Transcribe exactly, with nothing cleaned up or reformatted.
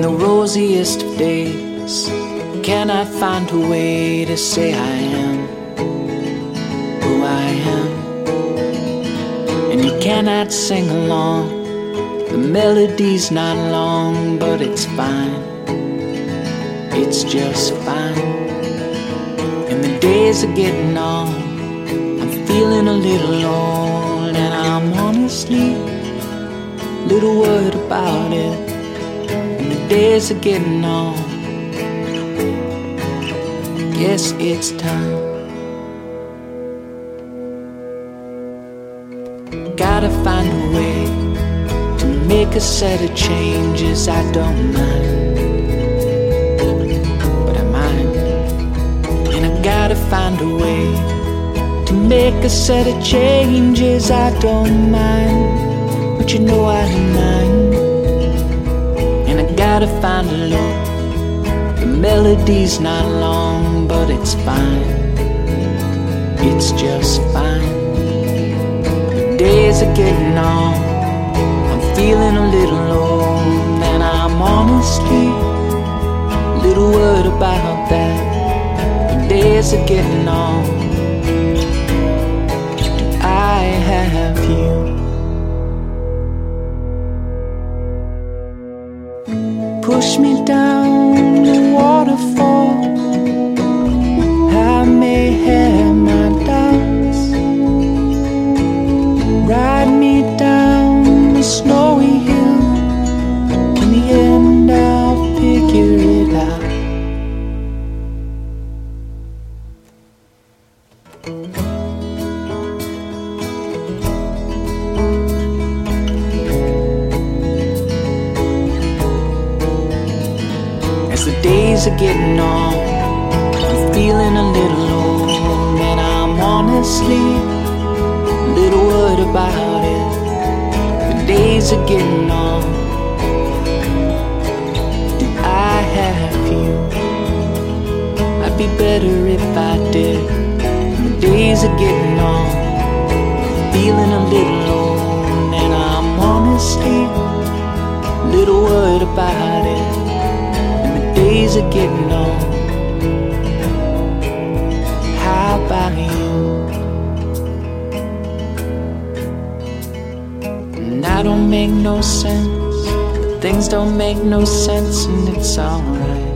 the rosiest of days, can I find a way to say I am who I am? And you cannot sing along, the melody's not long, but it's fine, it's just fine. And the days are getting on, I'm feeling a little old, and I'm honestly a little worried about it. And the days are getting on, guess it's time. Gotta find a way to make a set of changes. I don't mind, but I mind. And I gotta find a way to make a set of changes. I don't mind, but you know I don't mind. And I gotta find a look, the melody's not long, but it's fine, it's just fine. The days are getting on, I'm feeling a little old, and I'm honestly a little worried about that. The days are getting on, do I have you? Push me down the waterfall, I may have my doubts. Ride me down the snowy hill, in the end I'll figure it out. As the days are getting on, I'm feeling a little old, and I'm honestly a little worried about it. The days are getting on, do I have you? I'd be better if I did. The days are getting on, feeling a little old, and I'm honestly a little worried about it. Days are getting on, how about you? And I don't make no sense, things don't make no sense, and it's alright.